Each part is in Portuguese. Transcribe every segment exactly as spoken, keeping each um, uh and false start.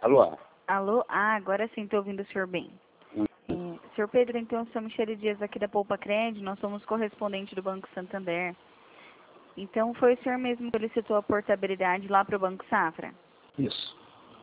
Alô? Alô? Ah, agora sim, estou ouvindo o senhor bem. Hum. É, senhor Pedro, então, eu sou Michele Dias aqui da Poupa Crédito, nós somos correspondente do Banco Santander. Então, foi o senhor mesmo que solicitou a portabilidade lá para o Banco Safra? Isso.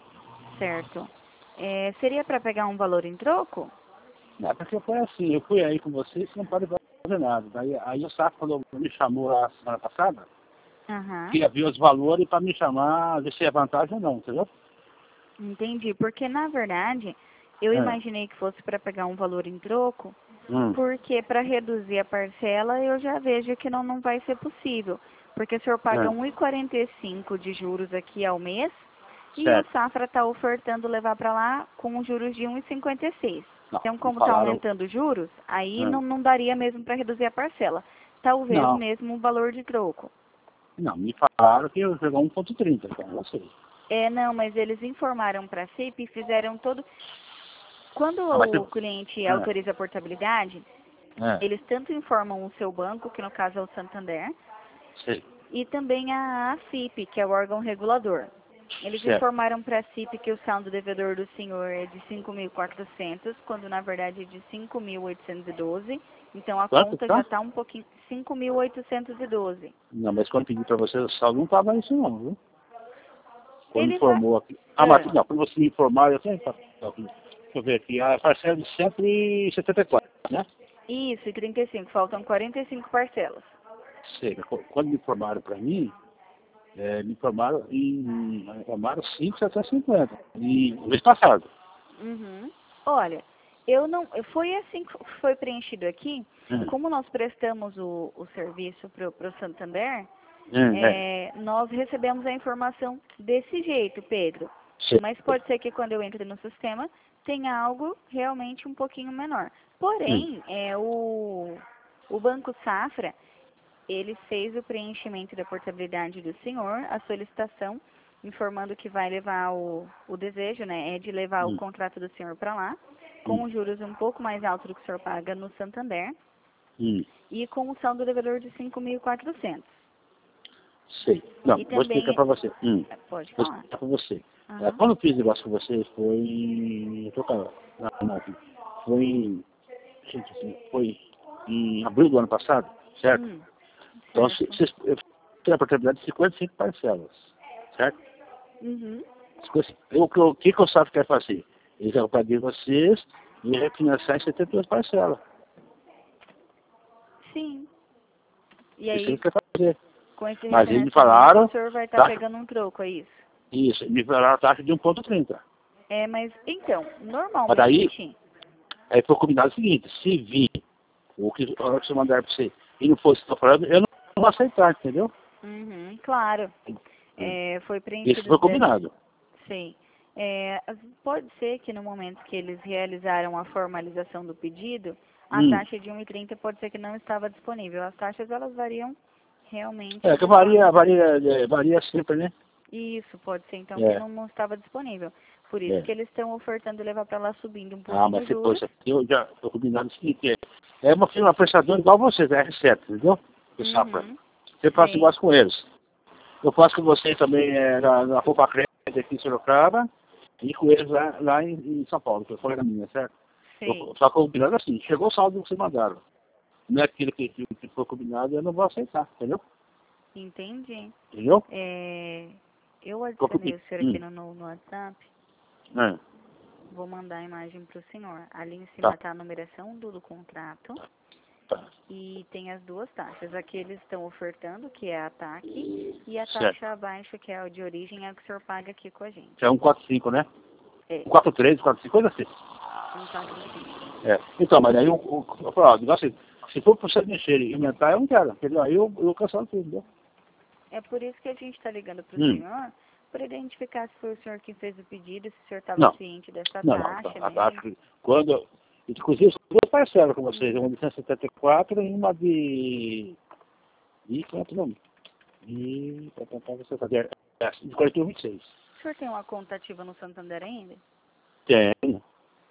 Certo. É, seria para pegar um valor em troco? Não, porque foi assim, eu fui aí com vocês, você não pode fazer nada. Aí, aí o Safra quando me chamou lá semana passada, Aham. queria ver os valores para me chamar, ver se é vantagem ou não, entendeu? Entendi, porque na verdade, eu É. imaginei que fosse para pegar um valor em troco, Hum. porque para reduzir a parcela eu já vejo que não, não vai ser possível. Porque o senhor paga É. um vírgula quarenta e cinco de juros aqui ao mês e o Certo. Safra está ofertando levar para lá com juros de um vírgula cinquenta e seis. Não, Então, me como está falaram. aumentando os juros, aí É. não, não daria mesmo para reduzir a parcela. Talvez Não, mesmo o valor de troco. não, me falaram que eu jogou um ponto trinta, então não sei. É, não, mas eles informaram para a C I P e fizeram todo... Quando Ah, mas o eu... cliente É. autoriza a portabilidade, É. eles tanto informam o seu banco, que no caso é o Santander, Sei. e também a AFIP, que é o órgão regulador. Eles Certo. informaram para a C I P que o saldo devedor do senhor é de cinco mil e quatrocentos, quando na verdade é de cinco mil oitocentos e doze. Então a Quanto conta já tá? está um pouquinho... cinco mil oitocentos e doze. Não, mas quando pedi pra você, o saldo não tava isso não, viu? Quando Ele vai... informou aqui. Ah, mas Ah, não, quando você me informar, eu tenho. Deixa eu ver aqui, a parcela de cento e setenta e quatro, né? isso, e trinta e cinco. Faltam quarenta e cinco parcelas. Sei, quando me informaram para mim, é, me informaram em me informaram cinco mil setecentos e cinquenta. E no mês passado. Uhum. Olha, eu não, foi assim que foi preenchido aqui, Hum, como nós prestamos o, o serviço para o Santander, hum, é. é, nós recebemos a informação desse jeito, Pedro. Sei. Mas pode ser que quando eu entre no sistema tenha algo realmente um pouquinho menor. Hum, Porém, é, o, o Banco Safra, ele fez o preenchimento da portabilidade do senhor, a solicitação, informando que vai levar o, o desejo, né, é de levar o hum, contrato do senhor para lá, com hum, os juros um pouco mais altos do que o senhor paga no Santander, hum. e com o saldo devedor de cinco mil e quatrocentos. Sei. Não, E vou explicar também, para você. Hum, pode vou falar. explicar para você. É, Aham. quando eu fiz o negócio com você, foi em. Eu tô com a- na mão aqui. Foi em. Gente, assim, foi em abril do ano passado, certo? Hum, Então, se, certo. se, eu tenho a portabilidade de cinquenta e cinco parcelas, certo? Uhum. Eu, o que o que que o Safra quer fazer? Ele quer pagar vocês e refinanciar em setenta e duas parcelas. Sim. E Isso ele aí, quer fazer. com esse Mas eles me refinanciamento, o falaram, senhor vai estar taxa, pegando um troco, é isso? isso, me falaram a taxa de um ponto trinta. É, mas, então, Mas daí, normalmente... aí foi combinado o seguinte, se vir o que a hora que você mandar para você e não fosse estou falando, eu não vou aceitar, entendeu? Uhum, claro. Hum. É, foi Isso preenchido foi dessa... combinado. Sim. É, as- pode ser que no momento que eles realizaram a formalização do pedido, a Hum. taxa de um e trinta pode ser que não estava disponível. As taxas, elas variam realmente É que de forma... varia, varia, é, varia sempre, né? Isso, pode ser então que É, não, não estava disponível. Por isso é. que eles estão ofertando levar para lá subindo um Ah, pouquinho mas os se for juros. isso aqui, eu já estou combinado o seguinte, é, é uma firma prestadora igual vocês, é R sete, entendeu? Do Safra. Uhum, Eu faço sim, negócio com eles. Eu faço com vocês também é, na, na Poupa Crédito aqui em Sorocaba e com eles lá, lá em, em São Paulo, que foi na minha, certo? Eu, sim, só combinado assim, chegou o saldo que vocês mandaram. Não é aquilo que, que, que foi combinado, eu não vou aceitar, entendeu? entendi. Entendeu? É, eu Ficou adicionei comigo. o senhor aqui Hum. no, no no WhatsApp. É, Vou mandar a imagem para o senhor. Ali em cima tá, está a numeração do, do contrato tá, e tem as duas taxas. Aqui eles estão ofertando, que é a ataque, e a certo. taxa abaixo, que é a de origem, é a que o senhor paga aqui com a gente. É um quatro cinco, né? É, Um quatro três, quatro cinco, coisa assim. um quatro cinco. É. Então, mas aí o, o, eu falo, ó, o negócio é, se for para você mexer e aumentar, eu não quero, entendeu? Aí eu, eu cancelo tudo, entendeu? É por isso que a gente está ligando para o Hum. senhor, para identificar se foi o senhor que fez o pedido, se o senhor estava Não, ciente dessa não, não. taxa A taxa, mesmo. quando, inclusive, são duas parcelas com vocês, Uhum. uma de cento e setenta e quatro e uma de, de quanto nome? De, é, de quarenta e um vinte e seis. O senhor tem uma conta ativa no Santander ainda? Tenho.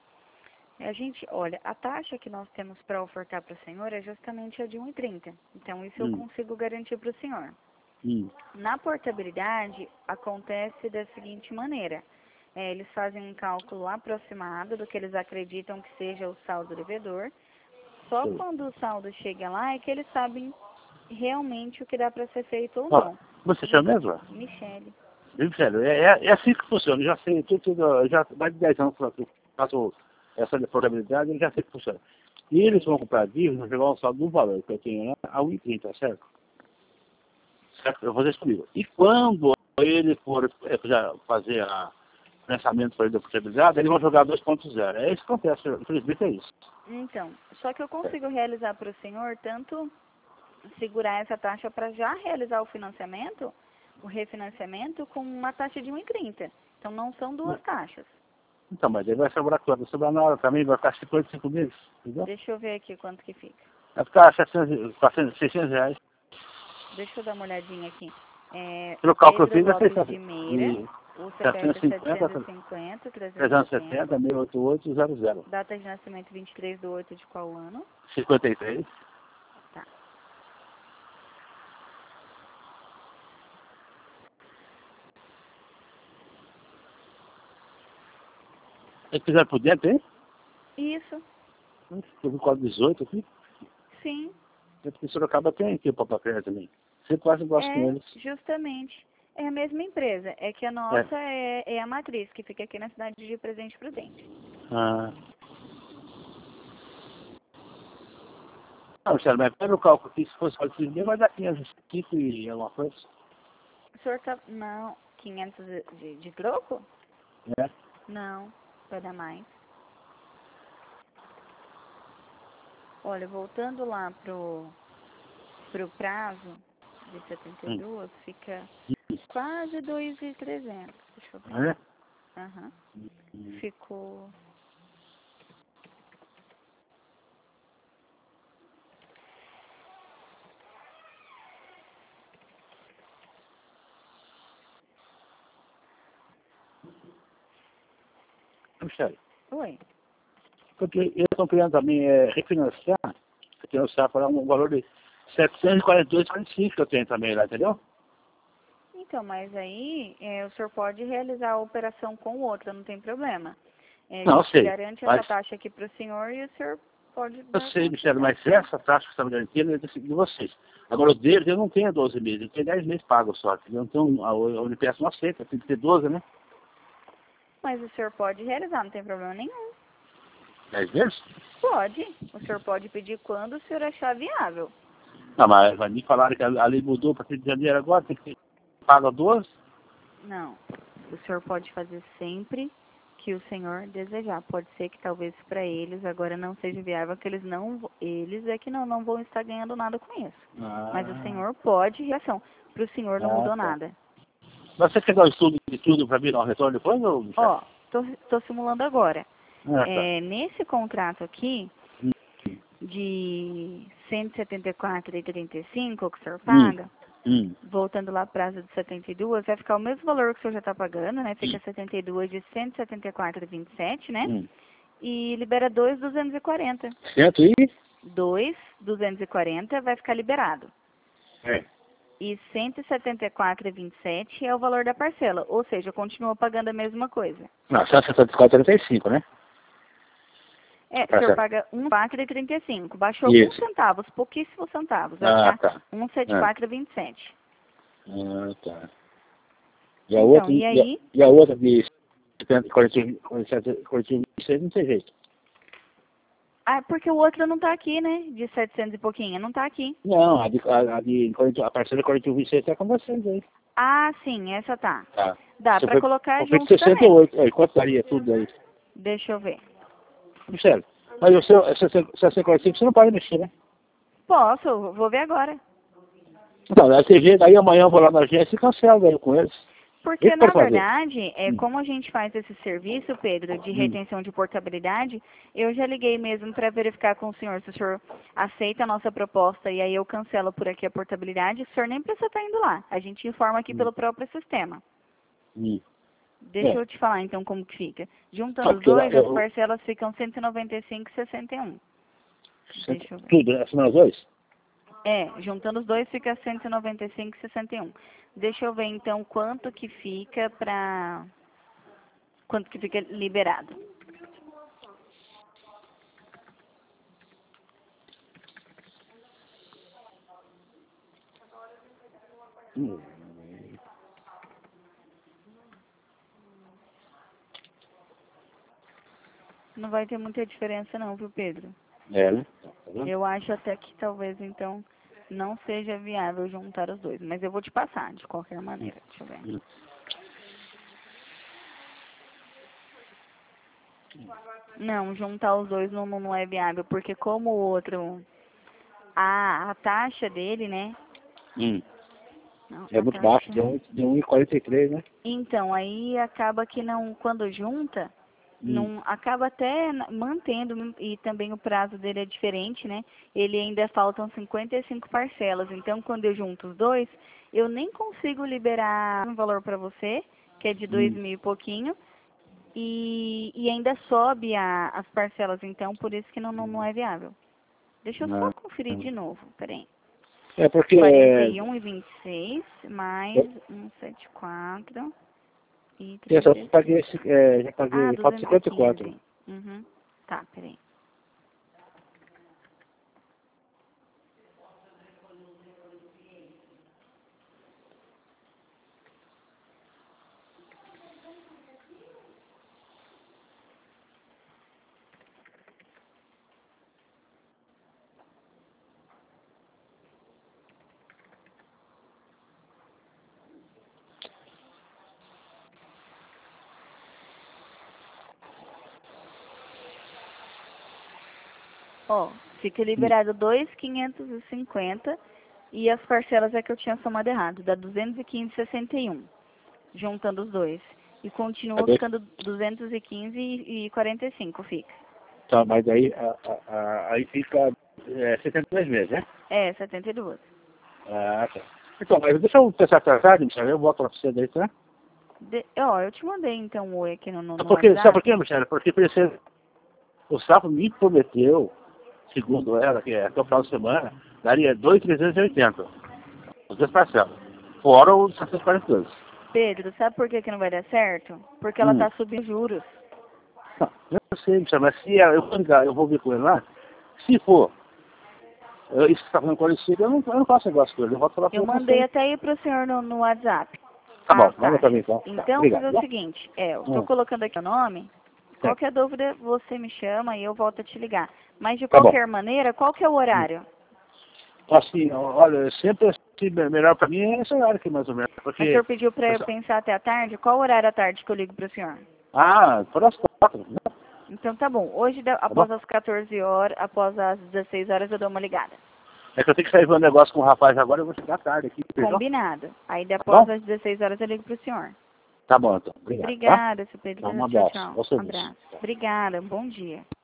A gente, olha, a taxa que nós temos para ofertar para o senhor é justamente a de um e trinta. Então, isso eu Hum, consigo garantir para o senhor. hum, Na portabilidade, acontece da seguinte maneira. É, eles fazem um cálculo aproximado do que eles acreditam que seja o saldo devedor. Só Sim. quando o saldo chega lá é que eles sabem realmente o que dá para ser feito ou Ó, não. você chama mesmo? Michele. Viu, sério? É, é, é assim que funciona. Eu já sei, tudo, tudo, eu já mais de dez anos que eu faço essa portabilidade, eu já sei que funciona. E eles vão comprar dívidas, vão jogar um saldo do valor que eu tenho lá a um e trinta, certo? Certo? Eu vou fazer isso comigo. E quando ele for é, já fazer a pensamento para ele da portabilidade, eles vão jogar dois ponto zero. É isso que acontece, infelizmente é isso. Então, só que eu consigo realizar para o senhor tanto segurar essa taxa para já realizar o financiamento, o refinanciamento, com uma taxa de um e trinta. Então, não são duas taxas. Então, mas aí vai sobrar quanto? Vai sobrar na hora também, vai ficar cinquenta e cinco meses, entendeu? Deixa eu ver aqui quanto que fica. Vai ficar setecentos, quatrocentos, seiscentos reais. Deixa eu dar uma olhadinha aqui. É, Pelo cálculo que Pedro eu fiz, é Lopes de Meira, o C P F é setecentos e cinquenta, trezentos trezentos e e setenta. setenta, seiscentos e oitenta e oito, zero zero. Data de nascimento vinte e três de oito de qual ano? cinquenta e três. Tá. Se quiser por dentro, hein? Isso, Eu vi quase dezoito aqui. sim. É porque Sorocaba tem aqui o papel também. Você quase gosta com É, eles. justamente. É a mesma empresa. É que a É. nossa é, é a matriz, que fica aqui na cidade de Presidente Prudente. Ah. Não, Michele, mas pega o cálculo aqui, se fosse para o vai dar quinhentos e alguma coisa. O senhor tá... Não, quinhentos de, de, de troco? É. Não, vai dar mais. Olha, voltando lá pro, pro prazo de setenta e Hum. dois, fica quase dois mil e trezentos. Deixa eu ver. É? Aham. Hum. Ficou... Michele, Oi. porque eles estão querendo também é, refinanciar, refinanciar para um valor de setecentos e quarenta e dois vírgula quarenta e cinco que eu tenho também lá, entendeu? Então, mas aí é, o senhor pode realizar a operação com o outro, não tem problema. É, a Não, eu gente sei. garante essa Mas, taxa aqui para o senhor e o senhor pode eu dar sei, Michele, mas continuidade. essa taxa que você está me garantindo é de de vocês. Agora, o deles, eu não tenho doze meses, eu tenho dez meses pago só. Entendeu? Então, a, a Unipes não aceita, tem que ter doze, né? Mas o senhor pode realizar, não tem problema nenhum. dez meses? Pode. O senhor pode pedir quando o senhor achar viável. Não, mas vai me falaram que a, a lei mudou para de janeiro agora, tem que pagar doze. Não. O senhor pode fazer sempre que o senhor desejar. Pode ser que talvez para eles agora não seja viável, que eles não, eles é que não, não vão estar ganhando nada com isso. Ah, Mas o senhor pode reação. Para o senhor não ah, mudou tá. nada. Mas você quer dar um estudo de tudo para mim dar um retorno depois, ou Michele? Ó, tô, tô simulando agora. Ah, tá. É, nesse contrato aqui, Hum, de cento e setenta e quatro reais e trinta e cinco que o senhor hum, paga, hum, voltando lá prazo de setenta e dois, vai ficar o mesmo valor que o senhor já está pagando, né? Fica setenta e dois de cento e setenta e quatro reais e vinte e sete, né? hum. E libera dois mil duzentos e quarenta. Certo aí? dois mil duzentos e quarenta vai ficar liberado. É. E cento e setenta e quatro reais e vinte e sete é o valor da parcela, ou seja, continua pagando a mesma coisa. Não, cento e setenta e quatro, trinta e cinco, né? É, o Tá senhor certo. paga um quatro reais e trinta e cinco. Baixou alguns Isso. centavos, pouquíssimos centavos. Vai Ah, ficar tá. um setenta e quatro reais e vinte e sete. Ah, tá. E a Então, outra, e e a, aí? e a outra de setenta, quarenta, quarenta e sete, quarenta e seis não tem jeito. Ah, porque o outro não tá aqui, né? De setecentos e pouquinho, não tá aqui. Não, a de, a, a de quarenta, a parcela de quarenta e um, vinte e seis tá com vocês aí. Ah, sim, essa tá. Tá. Dá Você pra foi, colocar foi de junto sessenta e também. oito. Aí, quanto daria tudo aí? Deixa eu ver. Michele, mas o seu, se você quarenta e cinco, você não pode mexer, né? Posso, eu vou ver agora. Então, a T V, daí amanhã eu vou lá na agência e cancelo daí com eles. Porque, Ele na pode fazer. verdade, é, Hum. como a gente faz esse serviço, Pedro, de Hum. retenção de portabilidade, eu já liguei mesmo para verificar com o senhor se o senhor aceita a nossa proposta e aí eu cancelo por aqui a portabilidade. O senhor nem precisa estar indo lá. A gente informa aqui Hum. pelo próprio sistema. Hum. Deixa É. eu te falar então como que fica. Juntando os Porque lá, dois, as eu, parcelas ficam cento e noventa e cinco reais e sessenta e um. Deixa eu ver. tudo, né? Assinar os dois? É, juntando os dois fica cento e noventa e cinco reais e sessenta e um. Deixa eu ver então quanto que fica pra... quanto que fica liberado. Hum. Não vai ter muita diferença não, viu, Pedro? É, né? Tá vendo? Eu acho até que talvez, então, não seja viável juntar os dois. Mas eu vou te passar, de qualquer maneira. Deixa eu ver. Hum. Não, juntar os dois não, não é viável, porque como o outro, a, a taxa dele, né? Hum. Não, É a muito taxa... baixo, de um vírgula quarenta e três, né? Então, aí acaba que não, quando junta, Hum. não acaba até na- mantendo, e também o prazo dele é diferente, né? Ele ainda faltam cinquenta e cinco parcelas. Então, quando eu junto os dois, eu nem consigo liberar um valor para você, que é de dois Hum. mil e pouquinho, e, e ainda sobe a, as parcelas. Então, por isso que não, não, não é viável. Deixa eu só Ah. conferir de novo, peraí. É porque... quarenta É, e um e vinte e seis mais eu, cento e setenta e quatro e eu só trinta e paguei, seis. esse- é, já Ah, paguei, falta duzentos e cinquenta e quatro. quinze. Uhum. Tá, peraí. Ó, fica Hum. liberado dois mil quinhentos e cinquenta e as parcelas é que eu tinha somado errado, dá duzentos e quinze e sessenta e um, juntando os dois. E continua Cadê? ficando duzentos e quinze e quarenta e cinco fica. Tá, mas aí, a, a, a- aí fica é, setenta e dois meses, né? É, setenta e dois. Ah, tá. Então, mas deixa eu pensar atrasado, Michel, eu volto pra você daí, tá? De, ó, eu te mandei então um oi aqui no, no, É no porque, sabe por WhatsApp. quê, Michel? Porque precisa, o sapo me prometeu, segundo ela, que é até o final de semana, daria dois mil trezentos e oitenta. Os dois parcelas. Fora os setecentos e quarenta e dois. Pedro, sabe por que, que não vai dar certo? Porque ela Hum. tá subindo juros. Não, eu sei, Michel, mas se ela, eu vou ligar, eu vou ver com ele lá, se for, eu, isso que você tá falando com ele, eu não, eu não faço negócio com ele, eu volto falar com Eu mandei você. até aí pro senhor no, no WhatsApp. Tá bom, As manda pra mim taxas. então. Tá, Então, obrigado. fazer o Né? seguinte, é, eu tô Hum. colocando aqui o nome. Tá. Qualquer dúvida, você me chama e eu volto a te ligar. Mas, de Tá bom. qualquer maneira, qual que é o horário? Assim, olha, sempre assim, melhor pra mim é esse horário aqui, mais ou menos. Mas o Porque. senhor pediu pra eu pensar até a tarde? Qual horário à tarde que eu ligo pro senhor? Ah, por as quatro, né? Então, tá bom. Hoje, da- Tá bom? após as quatorze horas, após as dezesseis horas, eu dou uma ligada. É que eu tenho que sair ver um negócio com o rapaz agora, eu vou chegar tarde aqui, perdão? Combinado. Aí, Tá após bom? as dezesseis horas, eu ligo pro senhor. Tá bom, então. Obrigado, tá? Obrigada, seu Pedro. Então, um Tchau, abraço. tchau. Ao serviço. Abraço. Obrigada. Bom dia.